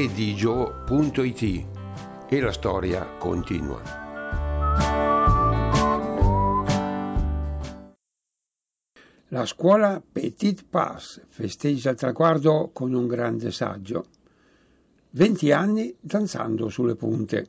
edigio.it e la storia continua. La scuola Petit Pas festeggia il traguardo con un grande saggio. 20 anni danzando sulle punte.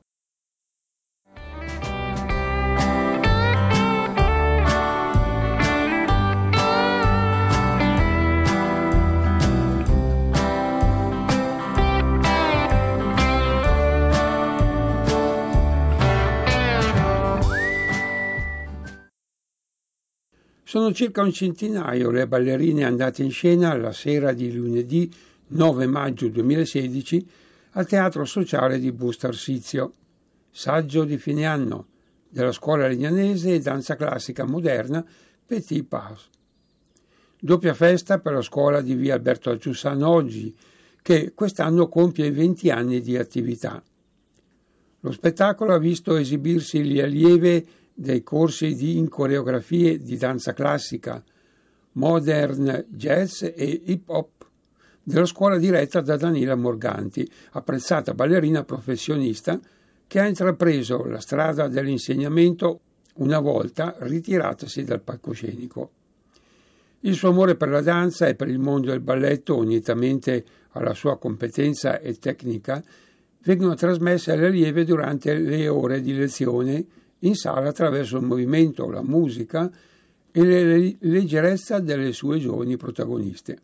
Sono circa un centinaio le ballerine andate in scena la sera di lunedì 9 maggio 2016 al Teatro Sociale di Busto Arsizio. Saggio di fine anno della scuola legnanese e danza classica moderna Petit Pas. Doppia festa per la scuola di via Alberto Giussano oggi, che quest'anno compie 20 anni di attività. Lo spettacolo ha visto esibirsi gli allievi dei corsi in coreografie di danza classica, modern jazz e hip hop della scuola diretta da Danila Morganti, apprezzata ballerina professionista che ha intrapreso la strada dell'insegnamento una volta ritiratasi dal palcoscenico. Il suo amore per la danza e per il mondo del balletto, unitamente alla sua competenza e tecnica, vengono trasmesse alle allieve durante le ore di lezione in sala attraverso il movimento, la musica e la leggerezza delle sue giovani protagoniste.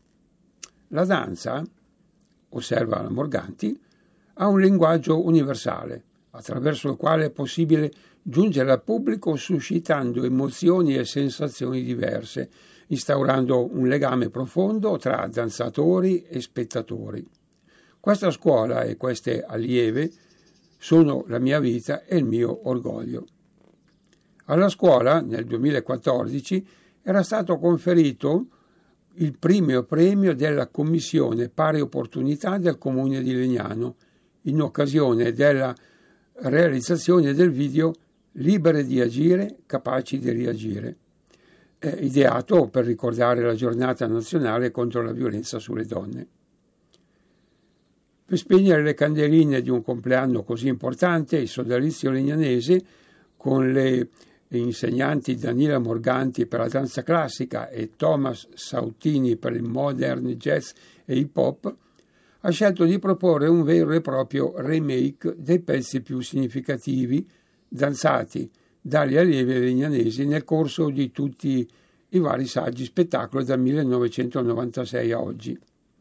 La danza, osserva la Morganti, ha un linguaggio universale, attraverso il quale è possibile giungere al pubblico suscitando emozioni e sensazioni diverse, instaurando un legame profondo tra danzatori e spettatori. Questa scuola e queste allieve sono la mia vita e il mio orgoglio. Alla scuola, nel 2014, era stato conferito il primo premio della Commissione Pari Opportunità del Comune di Legnano, in occasione della realizzazione del video Libere di agire, capaci di reagire, ideato per ricordare la giornata nazionale contro la violenza sulle donne. Per spegnere le candeline di un compleanno così importante, il sodalizio legnanese, con le insegnanti Danila Morganti per la danza classica e Thomas Sautini per il modern jazz e hip hop, ha scelto di proporre un vero e proprio remake dei pezzi più significativi danzati dagli allievi legnanesi nel corso di tutti i vari saggi spettacolo dal 1996 a oggi.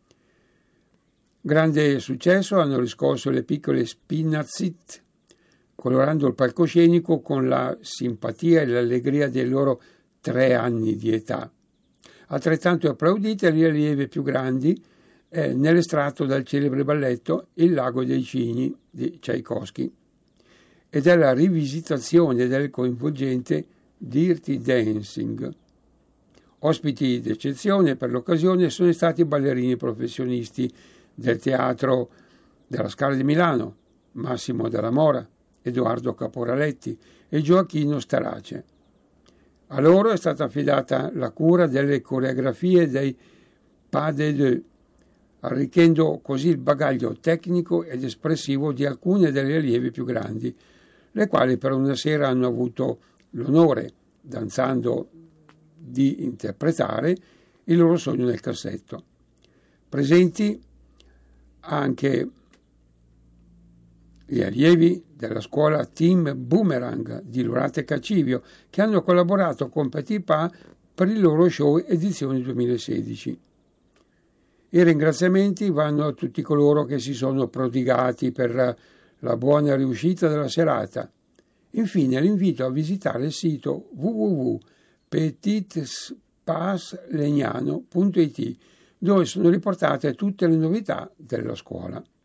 Grande successo hanno riscosso le piccole Spinazzit, colorando il palcoscenico con la simpatia e l'allegria dei loro 3 anni di età. Altrettanto applaudite le allieve più grandi nell'estratto dal celebre balletto Il lago dei cigni di Tchaikovsky e della rivisitazione del coinvolgente Dirty Dancing. Ospiti d'eccezione per l'occasione sono stati ballerini professionisti del Teatro della Scala di Milano, Massimo Della Mora, Edoardo Caporaletti e Gioacchino Starace. A loro è stata affidata la cura delle coreografie dei Pas de Deux, arricchendo così il bagaglio tecnico ed espressivo di alcune delle allievi più grandi, le quali per una sera hanno avuto l'onore, danzando, di interpretare il loro sogno nel cassetto. Presenti anche gli allievi della scuola Team Boomerang di Lurate Cacivio, che hanno collaborato con Petit Pas per il loro show edizione 2016. I ringraziamenti vanno a tutti coloro che si sono prodigati per la buona riuscita della serata. Infine l'invito a visitare il sito www.petitpaslegnano.it, dove sono riportate tutte le novità della scuola.